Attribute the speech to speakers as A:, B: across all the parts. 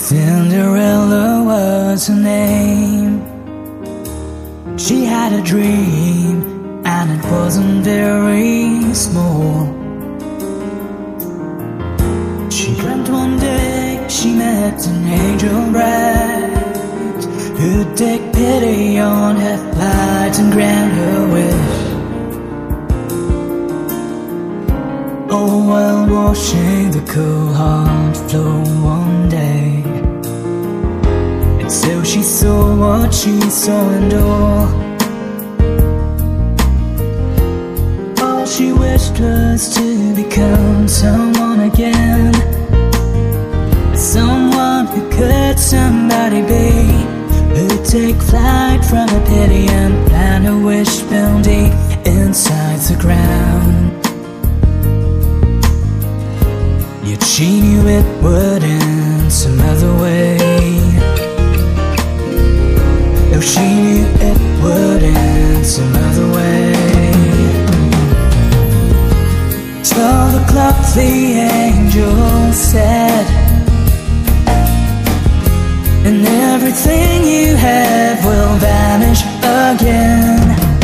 A: Cinderella was her name. She had a dream, and it wasn't very small. She dreamt one day she met an angel bright, who'd take pity on her plight and grant her wish. Oh, while watching the cool heart flow one day, and so she saw what she saw and all she wished was to become someone again, someone who could somebody be, who'd take flight from her pity and plant her wish down deep inside the ground. Yet she knew it would end some other way. Oh, she knew it would end some other way. 12 o'clock the angel said, and everything you have will vanish again.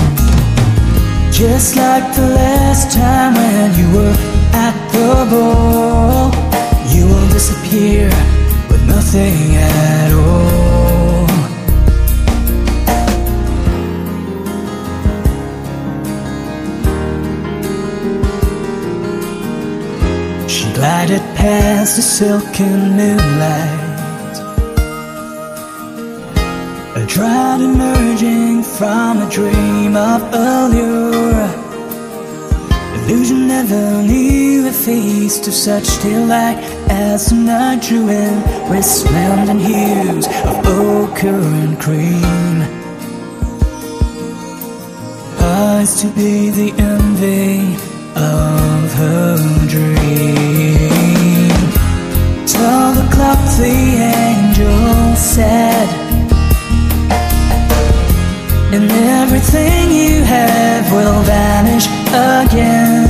A: Just like the last time when you were at the ball, you will disappear with nothing at all. She glided past the silken moonlight, a drought emerging from a dream of allure. Illusion never knew a feast of such delight as the night drew in resplendent hues of ochre and cream. Eyes to be the envy of her dream. 12 o'clock the angel said, and everything you have will vanish again.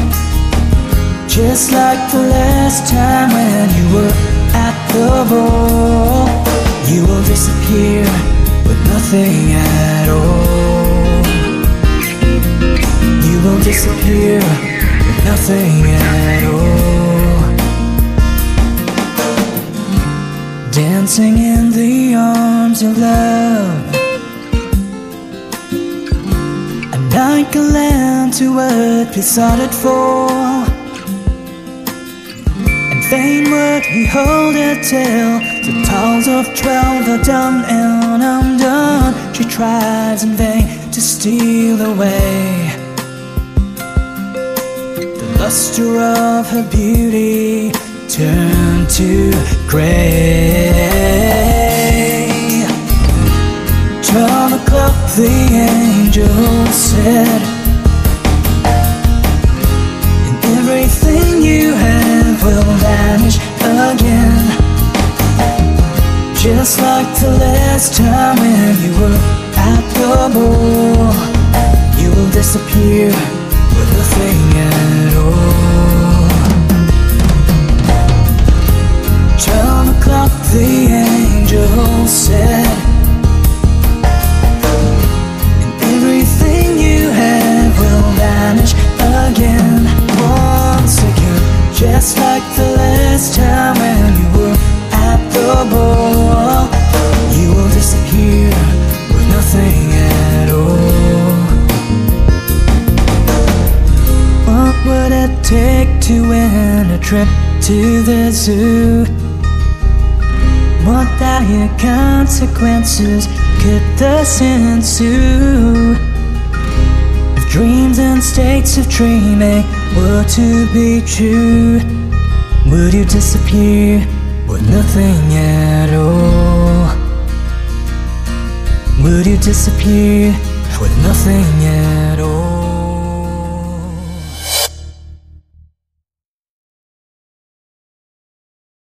A: Just like the last time when you were at the ball, you will disappear with nothing at all. You will disappear with nothing at all. Dancing in the arms of love, like a lamb to earth we sought it for, and vain would we hold her till the tolls of 12 are done and undone. She tries in vain to steal away the luster of her beauty, turned to grey. 12 o'clock the angel said, and everything you have will vanish again. Just like the last time when you were at the ball, you will disappear with nothing at all. 12 o'clock the angel said, everything you have will vanish again, once again. Just like the last time when you were at the ball, you will disappear with nothing at all. What would it take to win a trip to the zoo? What dire consequences could thus ensue? If dreams and states of dreaming were to be true, would you disappear with nothing at all? Would you disappear with nothing at all?